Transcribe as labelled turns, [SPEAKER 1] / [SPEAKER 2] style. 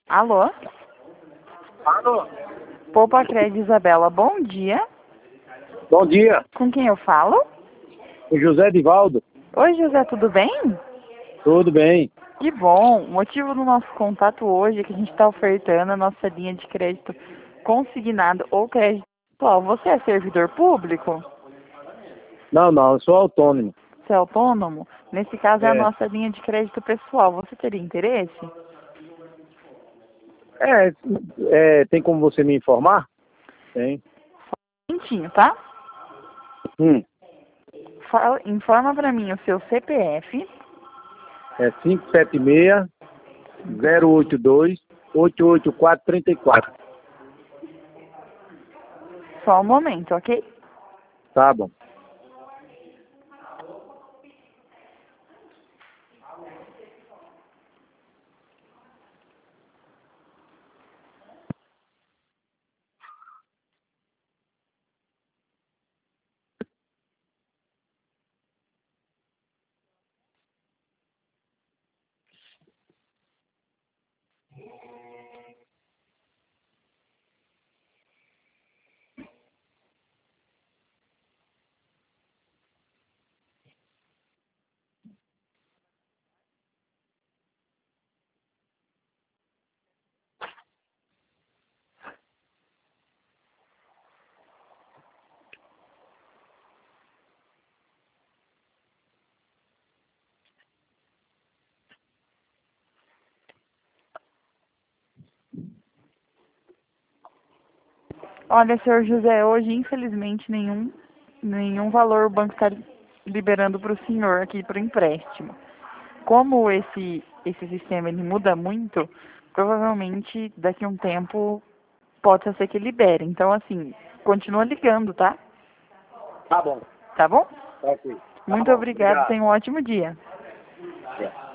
[SPEAKER 1] Alô?
[SPEAKER 2] Alô?
[SPEAKER 1] Poupa Crédito Isabela, bom dia.
[SPEAKER 2] Bom dia,
[SPEAKER 1] Com quem eu falo?
[SPEAKER 2] o José Divaldo.
[SPEAKER 1] Oi, José, tudo bem?
[SPEAKER 2] Tudo bem?
[SPEAKER 1] Que bom. O motivo do nosso contato hoje é que a gente está ofertando a nossa linha de crédito consignado ou crédito pessoal. Você é servidor público?
[SPEAKER 2] Não, eu sou autônomo.
[SPEAKER 1] Você é autônomo? Nesse caso é a
[SPEAKER 2] É,
[SPEAKER 1] nossa linha de crédito pessoal. Você teria interesse?
[SPEAKER 2] tem como você me informar? Tem.
[SPEAKER 1] Minutinho, tá?
[SPEAKER 2] Hum,
[SPEAKER 1] Informa para mim o seu CPF.
[SPEAKER 2] é 576-082-88434.
[SPEAKER 1] Só um momento, ok?
[SPEAKER 2] Tá bom.
[SPEAKER 1] Olha, senhor José, hoje infelizmente nenhum valor o banco está liberando para o senhor aqui para o empréstimo. Como esse sistema ele muda muito, provavelmente daqui a um tempo pode ser que libere. Então, assim, continua ligando, tá?
[SPEAKER 2] Tá bom.
[SPEAKER 1] Tá bom?
[SPEAKER 2] Tá ok. Tá
[SPEAKER 1] Muito
[SPEAKER 2] bom.
[SPEAKER 1] obrigado,
[SPEAKER 2] Obrigado.
[SPEAKER 1] tenha um ótimo dia.
[SPEAKER 2] É.